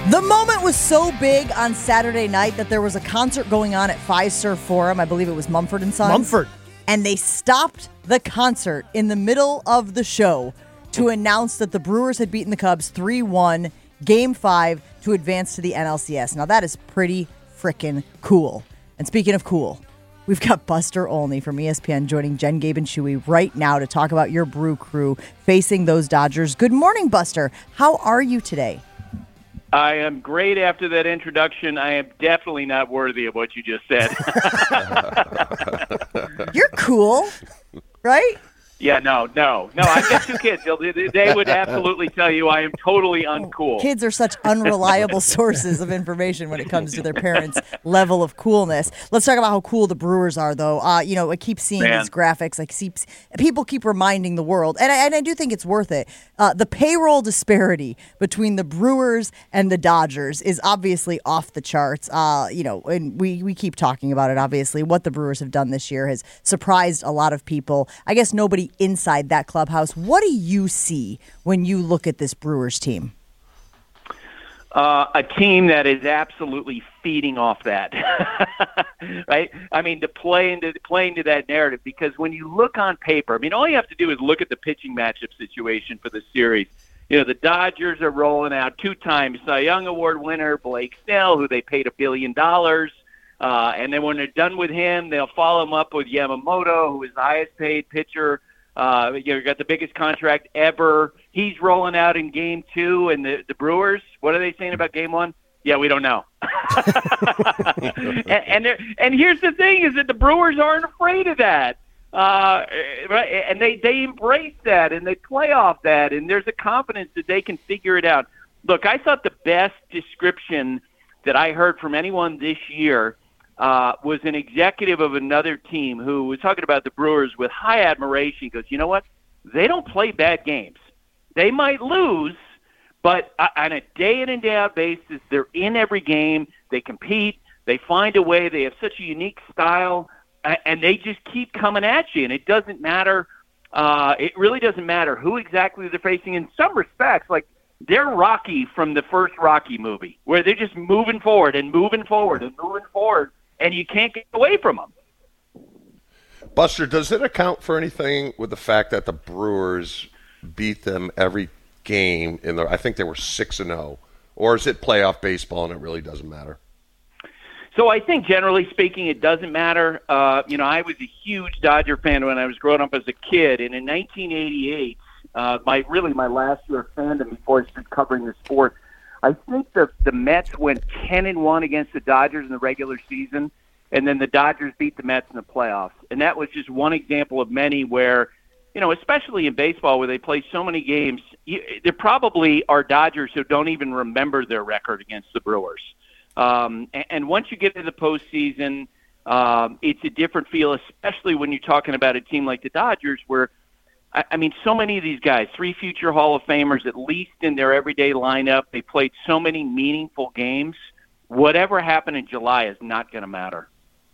The moment was so big on Saturday night that there was a concert going on at Fiserv Forum. I believe it was Mumford & Sons. Mumford. And they stopped the concert in the middle of the show to announce that the Brewers had beaten the Cubs 3-1, Game 5, to advance to the NLCS. Now, that is pretty freaking cool. And speaking of cool, we've got Buster Olney from ESPN joining Jen, Gabe, and Shuey right now to talk about your Brew Crew facing those Dodgers. Good morning, Buster. How are you today? I am great after that introduction. I am definitely not worthy of what you just said. You're cool, right? Yeah, no. I've got two kids. They would absolutely tell you I am totally uncool. Kids are such unreliable sources of information when it comes to their parents' level of coolness. Let's talk about how cool the Brewers are, though. I keep seeing these graphics. People keep reminding the world, and I do think it's worth it. The payroll disparity between the Brewers and the Dodgers is obviously off the charts. And we keep talking about it, obviously. What the Brewers have done this year has surprised a lot of people. I guess nobody inside that clubhouse. What do you see when you look at this Brewers team? A team that is absolutely feeding off that, right? I mean, to play into that narrative, because when you look on paper, I mean, all you have to do is look at the pitching matchup situation for the series. The Dodgers are rolling out two-time Cy Young Award winner Blake Snell, who they paid $1 billion. And then when they're done with him, they'll follow him up with Yamamoto, who is the highest-paid pitcher. You got the biggest contract ever. He's rolling out in Game 2, and the Brewers, what are they saying about Game 1? Yeah, we don't know. and here's the thing: is that the Brewers aren't afraid of that, right? And they embrace that, and they play off that, and there's a confidence that they can figure it out. Look, I thought the best description that I heard from anyone this year was an executive of another team who was talking about the Brewers with high admiration. He goes, you know what? They don't play bad games. They might lose, but on a day-in and day-out basis, they're in every game. They compete. They find a way. They have such a unique style, and they just keep coming at you. And it doesn't matter. It really doesn't matter who exactly they're facing. In some respects, like they're Rocky from the first Rocky movie, where they're just moving forward and moving forward and moving forward. And you can't get away from them. Buster, does it account for anything with the fact that the Brewers beat them every game I think they were 6-0, or is it playoff baseball and it really doesn't matter? So I think generally speaking, it doesn't matter. I was a huge Dodger fan when I was growing up as a kid, and in 1988, my last year of fandom before I started covering the sport, I think the Mets went 10-1 against the Dodgers in the regular season, and then the Dodgers beat the Mets in the playoffs. And that was just one example of many where, especially in baseball where they play so many games, there probably are Dodgers who don't even remember their record against the Brewers. And once you get to the postseason, it's a different feel, especially when you're talking about a team like the Dodgers where, so many of these guys, 3 future Hall of Famers, at least in their everyday lineup, they played so many meaningful games. Whatever happened in July is not going to matter.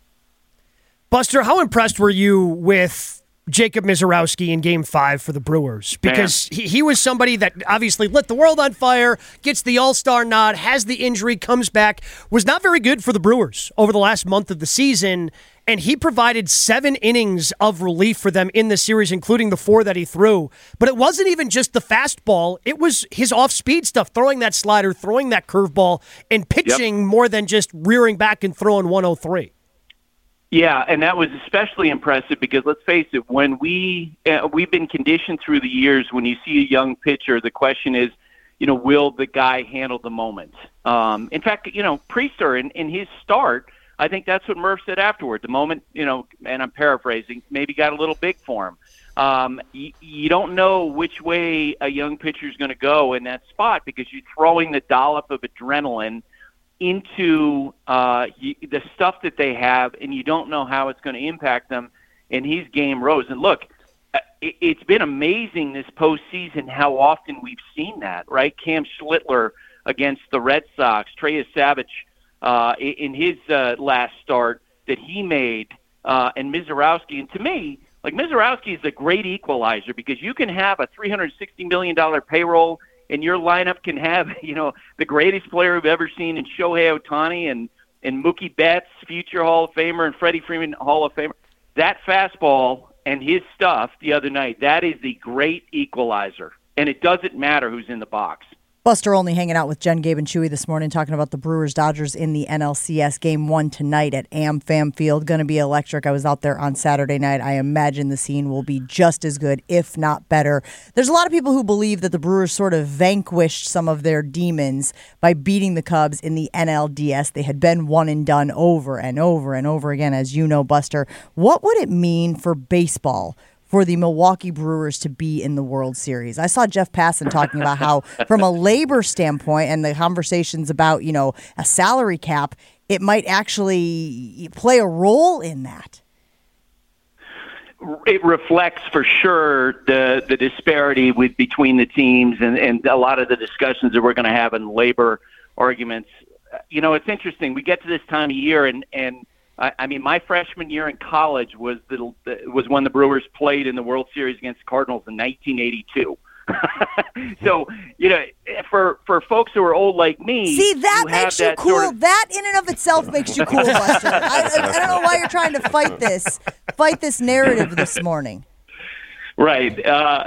Buster, how impressed were you with Jacob Misiorowski in Game 5 for the Brewers? Because he was somebody that obviously lit the world on fire, gets the All-Star nod, has the injury, comes back, was not very good for the Brewers over the last month of the season, and he provided 7 innings of relief for them in the series, including the 4 that he threw. But it wasn't even just the fastball. It was his off-speed stuff, throwing that slider, throwing that curveball, and pitching more than just rearing back and throwing 103. Yeah, and that was especially impressive because, let's face it, when we've been conditioned through the years, when you see a young pitcher, the question is, will the guy handle the moment? In fact, Priester in his start, I think that's what Murph said afterward. The moment, and I'm paraphrasing, maybe got a little big for him. You don't know which way a young pitcher is going to go in that spot because you're throwing the dollop of adrenaline into the stuff that they have, and you don't know how it's going to impact them. And his game rose. And look, it's been amazing this postseason how often we've seen that, right? Cam Schlittler against the Red Sox, Trey Savage in his last start that he made, and Misiorowski. And to me, Misiorowski is a great equalizer because you can have a $360 million payroll and your lineup can have, the greatest player we've ever seen in Shohei Ohtani and Mookie Betts, future Hall of Famer, and Freddie Freeman, Hall of Famer. That fastball and his stuff the other night, that is the great equalizer. And it doesn't matter who's in the box. Buster Olney hanging out with Jen, Gabe, and Chewy this morning talking about the Brewers-Dodgers in the NLCS Game 1 tonight at AmFam Field. Going to be electric. I was out there on Saturday night. I imagine the scene will be just as good, if not better. There's a lot of people who believe that the Brewers sort of vanquished some of their demons by beating the Cubs in the NLDS. They had been one and done over and over and over again, as you know, Buster. What would it mean for baseball for the Milwaukee Brewers to be in the World Series? I saw Jeff Passan talking about how, from a labor standpoint and the conversations about, a salary cap, it might actually play a role in that. It reflects for sure the disparity between the teams and a lot of the discussions that we're going to have in labor arguments. It's interesting. We get to this time of year and I mean, my freshman year in college was when the Brewers played in the World Series against the Cardinals in 1982. So, for folks who are old like me, see, that makes you cool. That in and of itself makes you cool, Buster. I don't know why you're trying to fight this narrative this morning. Right.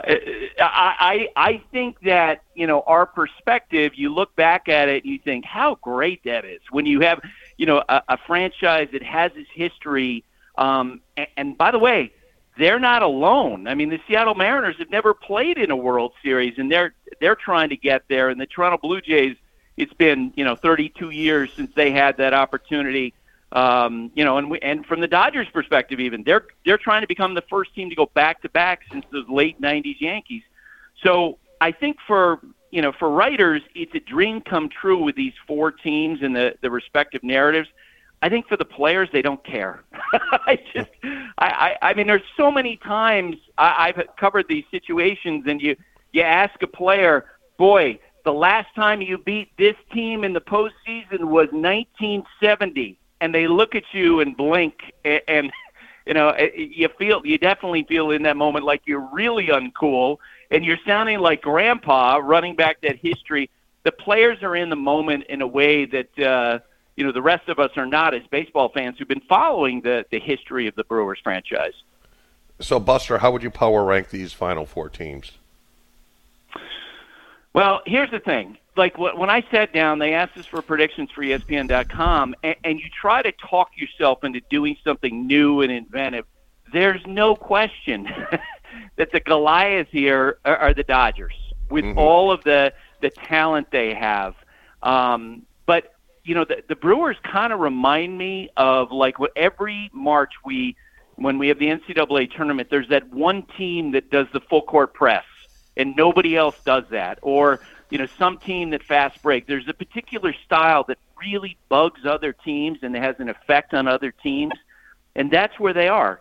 I think that, our perspective, you look back at it and you think how great that is when you have, a franchise that has its history. And by the way, they're not alone. I mean, the Seattle Mariners have never played in a World Series, and they're trying to get there. And the Toronto Blue Jays, it's been 32 years since they had that opportunity. And from the Dodgers' perspective, even they're trying to become the first team to go back-to-back since the late '90s Yankees. So I think for writers, it's a dream come true with these four teams and the respective narratives. I think for the players, they don't care. I mean, there's so many times I've covered these situations, and you ask a player, boy, the last time you beat this team in the postseason was 1970, and they look at you and blink, and you definitely feel in that moment like you're really uncool, and you're sounding like grandpa running back that history. The players are in the moment in a way that the rest of us are not as baseball fans who've been following the history of the Brewers franchise. So, Buster, how would you power rank these final four teams? Well, here's the thing. Like when I sat down, they asked us for predictions for ESPN.com, and you try to talk yourself into doing something new and inventive. There's no question that the Goliaths here are the Dodgers with all of the talent they have. But the Brewers kind of remind me of like what every March when we have the NCAA tournament, there's that one team that does the full court press and nobody else does that. Or, some team that fast break. There's a particular style that really bugs other teams and has an effect on other teams. And that's where they are.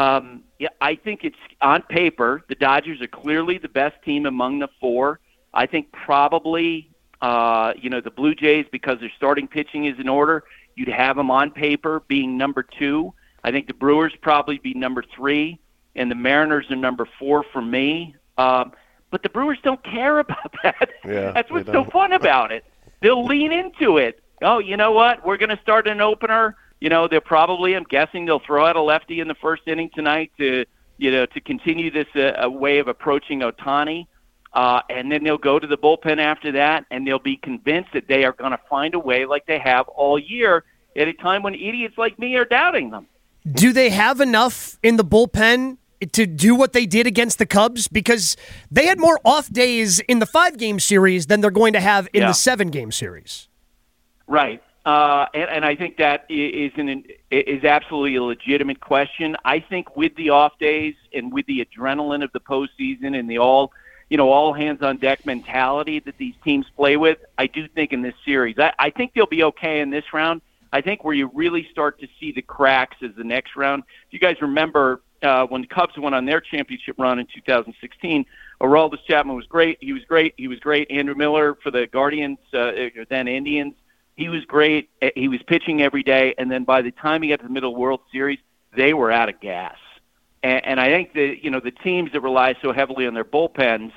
I think it's on paper, the Dodgers are clearly the best team among the four. I think probably, the Blue Jays, because their starting pitching is in order, you'd have them on paper being number 2. I think the Brewers probably be number 3, and the Mariners are number 4 for me. But the Brewers don't care about that. Yeah, that's what's so fun about it. They'll lean into it. Oh, you know what? We're going to start an opener. They'll probably, I'm guessing, they'll throw out a lefty in the first inning tonight to continue this way of approaching Ohtani. And then they'll go to the bullpen after that, and they'll be convinced that they are going to find a way like they have all year at a time when idiots like me are doubting them. Do they have enough in the bullpen to do what they did against the Cubs? Because they had more off days in the 5-game series than they're going to have in the 7-game series. Right. And I think that is absolutely a legitimate question. I think with the off days and with the adrenaline of the postseason and the all hands on deck mentality that these teams play with, I do think in this series, I think they'll be okay in this round. I think where you really start to see the cracks is the next round. If you guys remember when the Cubs went on their championship run in 2016, Aroldis Chapman was great. He was great. Andrew Miller for the Guardians, then Indians, he was great. He was pitching every day. And then by the time he got to the middle of the World Series, they were out of gas. And I think the teams that rely so heavily on their bullpens,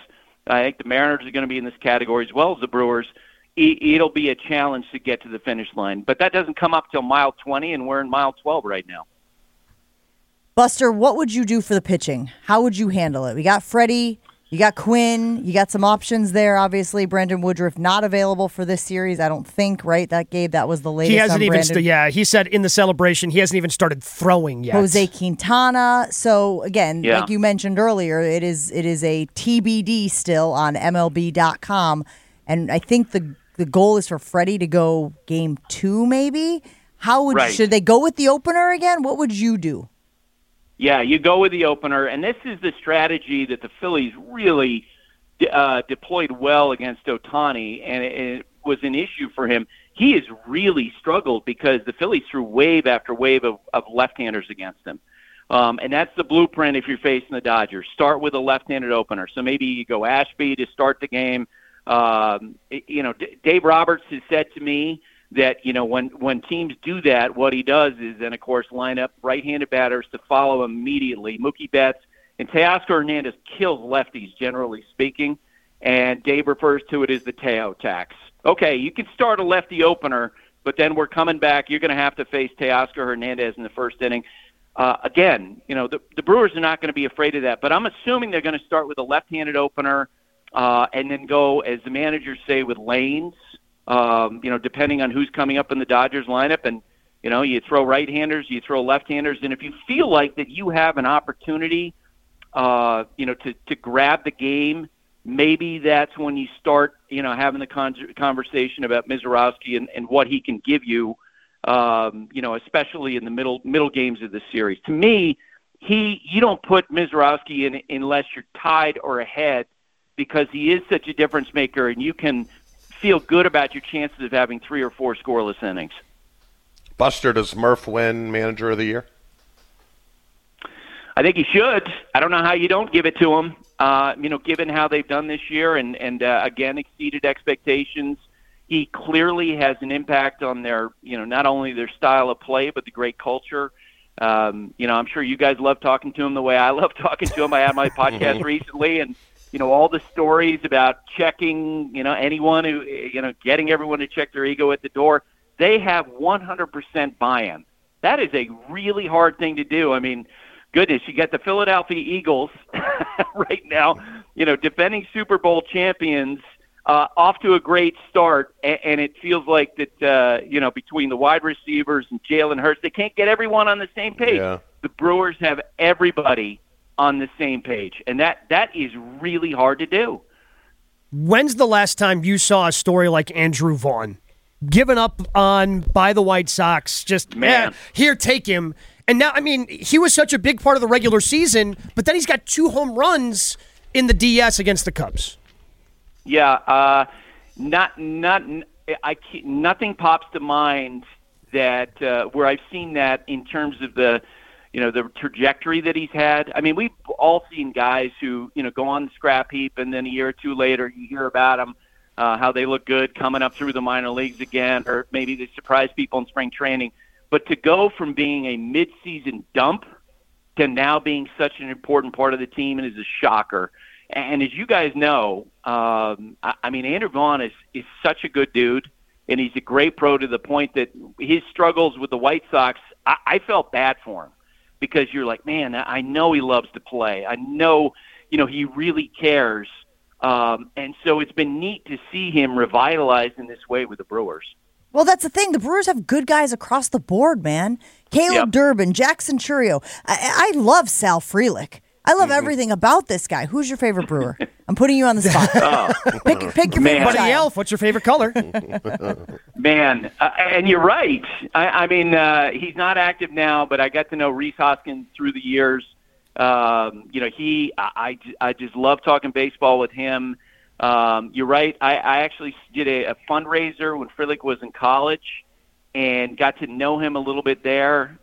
I think the Mariners are going to be in this category as well as the Brewers. It'll be a challenge to get to the finish line. But that doesn't come up till mile 20, and we're in mile 12 right now. Buster, what would you do for the pitching? How would you handle it? We got Freddie, you got Quinn, you got some options there. Obviously, Brandon Woodruff not available for this series, I don't think, right? That was the latest. He hasn't even, he said in the celebration he hasn't even started throwing yet. Jose Quintana. So again, like you mentioned earlier, it is a TBD still on MLB.com, and I think the goal is for Freddie to go game 2, maybe. Should they go with the opener again? What would you do? Yeah, you go with the opener, and this is the strategy that the Phillies really deployed well against Ohtani, and it was an issue for him. He has really struggled because the Phillies threw wave after wave of left-handers against him. And that's the blueprint if you're facing the Dodgers. Start with a left-handed opener. So maybe you go Ashby to start the game. Dave Roberts has said to me that, when teams do that, what he does is then, of course, line up right-handed batters to follow him immediately. Mookie Betts and Teoscar Hernandez kills lefties, generally speaking, and Dave refers to it as the Teo tax. Okay, you can start a lefty opener, but then we're coming back. You're going to have to face Teoscar Hernandez in the first inning. Again, the Brewers are not going to be afraid of that, but I'm assuming they're going to start with a left-handed opener and then go, as the managers say, with lanes. Depending on who's coming up in the Dodgers lineup, and you throw right-handers, you throw left-handers, and if you feel like that you have an opportunity, to grab the game, maybe that's when you start, having the conversation about Mizorowski and what he can give you, especially in the middle games of the series. To me, you don't put Mizorowski in unless you're tied or ahead, because he is such a difference maker, and you can feel good about your chances of having 3 or 4 scoreless innings. Buster, does Murph win Manager of the Year? I think he should. I don't know how you don't give it to him, given how they've done this year and again, exceeded expectations. He clearly has an impact on their, not only their style of play, but the great culture. I'm sure you guys love talking to him the way I love talking to him. I had my podcast recently, and all the stories about checking, anyone who, getting everyone to check their ego at the door. They have 100% buy-in. That is a really hard thing to do. I mean, goodness, you got the Philadelphia Eagles right now, defending Super Bowl champions, off to a great start, and it feels like that, between the wide receivers and Jalen Hurts, they can't get everyone on the same page. Yeah. The Brewers have everybody on the same page, and that is really hard to do. When's the last time you saw a story like Andrew Vaughn given up on by the White Sox? Just, here, take him. And now, he was such a big part of the regular season, but then he's got 2 home runs in the DS against the Cubs. Yeah, nothing pops to mind that where I've seen that in terms of the trajectory that he's had. I mean, we've all seen guys who, go on the scrap heap, and then a year or 2 later you hear about them, how they look good coming up through the minor leagues again, or maybe they surprise people in spring training. But to go from being a midseason dump to now being such an important part of the team is a shocker. And as you guys know, Andrew Vaughn is such a good dude, and he's a great pro to the point that his struggles with the White Sox, I felt bad for him. Because you're like, man, I know he loves to play. I know, he really cares. And so it's been neat to see him revitalized in this way with the Brewers. Well, that's the thing. The Brewers have good guys across the board, man. Caleb Durbin, Jackson Churio. I love Sal Frelick. I love everything about this guy. Who's your favorite Brewer? I'm putting you on the spot. Pick your favorite Buddy child. Elf, what's your favorite color? Man, and you're right. He's not active now, but I got to know Rhys Hoskins through the years. I just love talking baseball with him. You're right. I actually did a fundraiser when Frelick was in college and got to know him a little bit there.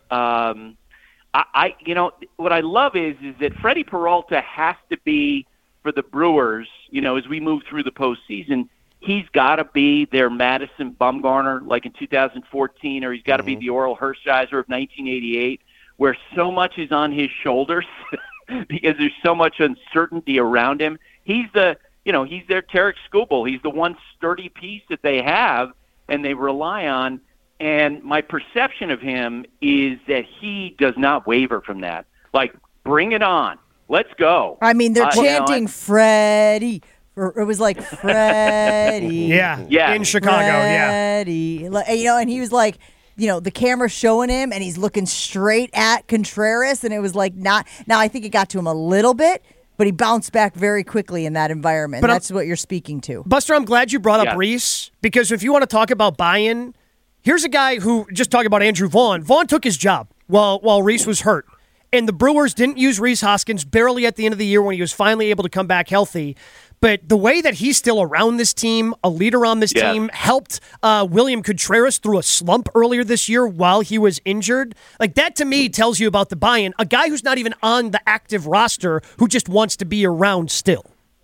What I love is that Freddie Peralta has to be, for the Brewers, as we move through the postseason, he's got to be their Madison Bumgarner like in 2014, or he's got to be the Oral Hershiser of 1988, where so much is on his shoulders because there's so much uncertainty around him. He's the he's their Tarek Skubal. He's the one sturdy piece that they have and they rely on. And my perception of him is that he does not waver from that. Like, bring it on. Let's go. I mean, they're chanting Freddie. It was like Freddie. yeah, in Chicago, Freddie. And he was like, the camera showing him, and he's looking straight at Contreras, and it was like not. Now, I think it got to him a little bit, but he bounced back very quickly in that environment. That's what you're speaking to. Buster, I'm glad you brought up Reese, because if you want to talk about buy-in, here's a guy who, just talking about Andrew Vaughn. Vaughn took his job while Reese was hurt. And the Brewers didn't use Rhys Hoskins barely at the end of the year when he was finally able to come back healthy. But the way that he's still around this team, a leader on this team, helped William Contreras through a slump earlier this year while he was injured. Like, that to me tells you about the buy-in. A guy who's not even on the active roster who just wants to be around still.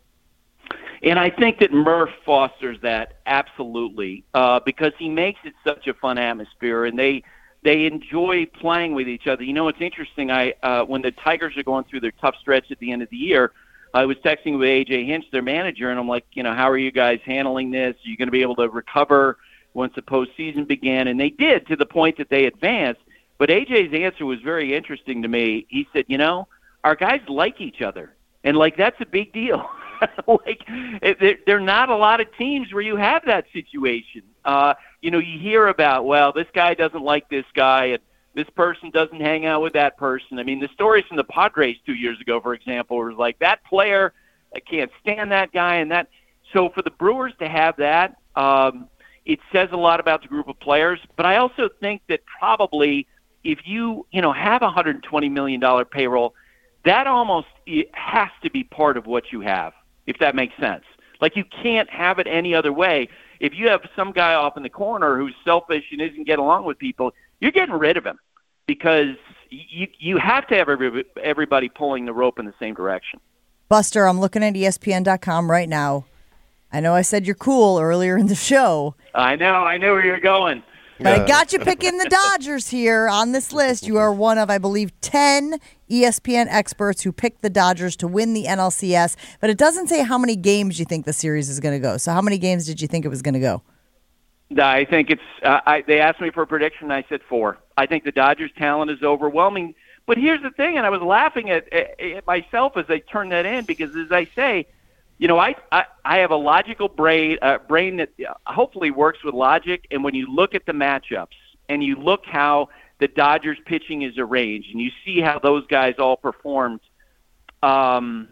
And I think that Murph fosters that absolutely because he makes it such a fun atmosphere, and they enjoy playing with each other. It's interesting. When the Tigers are going through their tough stretch at the end of the year, I was texting with A.J. Hinch, their manager, and I'm like, how are you guys handling this? Are you going to be able to recover once the postseason began? And they did, to the point that they advanced. But A.J.'s answer was very interesting to me. He said, our guys like each other, and, that's a big deal. There are not a lot of teams where you have that situation. You hear about, well, this guy doesn't like this guy, and this person doesn't hang out with that person. I mean, the stories from the Padres 2 years ago, for example, was like, that player, I can't stand that guy, and that. So for the Brewers to have that, it says a lot about the group of players. But I also think that probably if you have a $120 million payroll, that almost has to be part of what you have, if that makes sense. Like, you can't have it any other way. If you have some guy off in the corner who's selfish and isn't getting along with people, you're getting rid of him, because you have to have everybody pulling the rope in the same direction. Buster, I'm looking at ESPN.com right now. I know I said you're cool earlier in the show. I know where you're going. But I got you picking the Dodgers here on this list. You are one of, I believe, 10 ESPN experts who picked the Dodgers to win the NLCS. But it doesn't say how many games you think the series is going to go. So how many games did you think it was going to go? I think it's they asked me for a prediction, and I said 4. I think the Dodgers' talent is overwhelming. But here's the thing, and I was laughing at myself as I turned that in, because as I say, I have a logical brain that hopefully works with logic. And when you look at the matchups and you look how the Dodgers pitching is arranged and you see how those guys all performed, them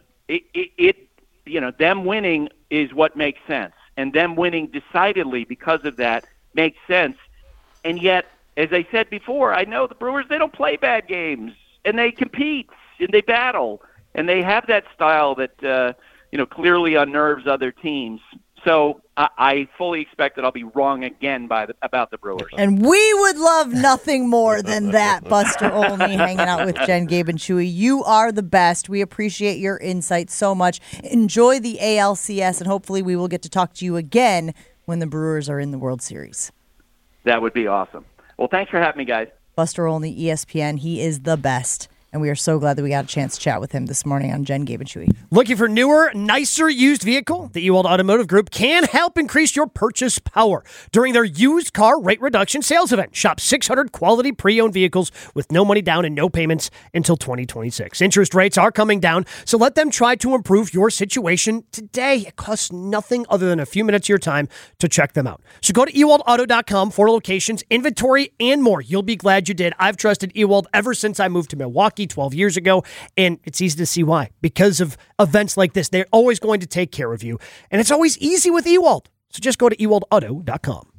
winning is what makes sense. And them winning decidedly because of that makes sense. And yet, as I said before, I know the Brewers, they don't play bad games, and they compete and they battle, and they have that style that clearly unnerves other teams. So I fully expect that I'll be wrong again about the Brewers. And we would love nothing more than that, Buster Olney, hanging out with Jen, Gabe, and Chewy. You are the best. We appreciate your insight so much. Enjoy the ALCS, and hopefully we will get to talk to you again when the Brewers are in the World Series. That would be awesome. Well, thanks for having me, guys. Buster Olney, ESPN. He is the best. And we are so glad that we got a chance to chat with him this morning on Jen, Gabe, and Chewy. Looking for newer, nicer used vehicle? The Ewald Automotive Group can help increase your purchase power during their used car rate reduction sales event. Shop 600 quality pre-owned vehicles with no money down and no payments until 2026. Interest rates are coming down, so let them try to improve your situation today. It costs nothing other than a few minutes of your time to check them out. So go to ewaldauto.com for locations, inventory, and more. You'll be glad you did. I've trusted Ewald ever since I moved to Milwaukee 12 years ago, and it's easy to see why. Because of events like this, they're always going to take care of you, and it's always easy with Ewald. So just go to ewaldauto.com.